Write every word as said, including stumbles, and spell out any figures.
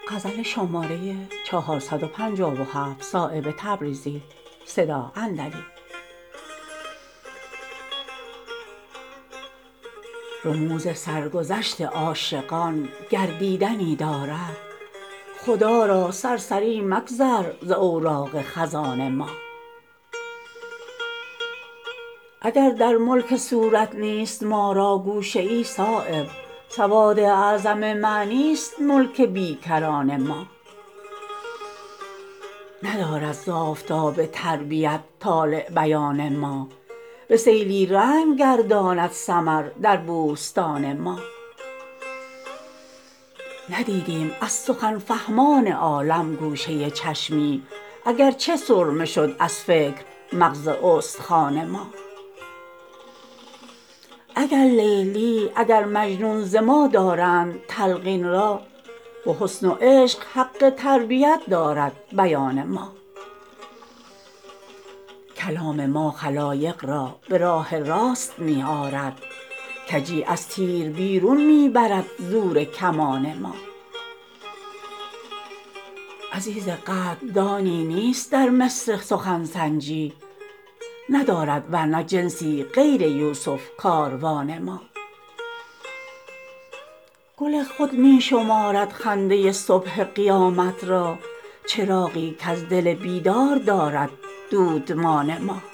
غزل شماره چهارصد و پنجاه و هفت صایب تبریزی صدا اندلی. رموز سرگذشت عاشقان گر دیدنی دارد، خدا را سرسری مگذر ز اوراق خزان ما. اگر در ملک صورت نیست ما را گوشه ای صایب، سواد اعظم معنی است ملک بیکران ما. ندارد ز آفتاب تربیت طالع بیان ما، به سیلی رنگ گرداند ثمر در بوستان ما. ندیدیم از سخن فهمان عالم گوشه چشمی، اگر چه سرمه شد از فکر مغز استخوان ما. اگر لیلی اگر مجنون ز ما دارند تلقین را، به حسن و عشق حق تربیت دارد بیان ما. کلام ما خلایق را به راه راست می آرد، کجی از تیر بیرون می برد زور کمان ما. عزیز قدردانی نیست در مصر سخن سنجی، ندارد ورنه جنسی غیر یوسف کاروان ما. گل خود می شمارد خنده صبح قیامت را، چراغی کز دل بیدار دارد دودمان ما.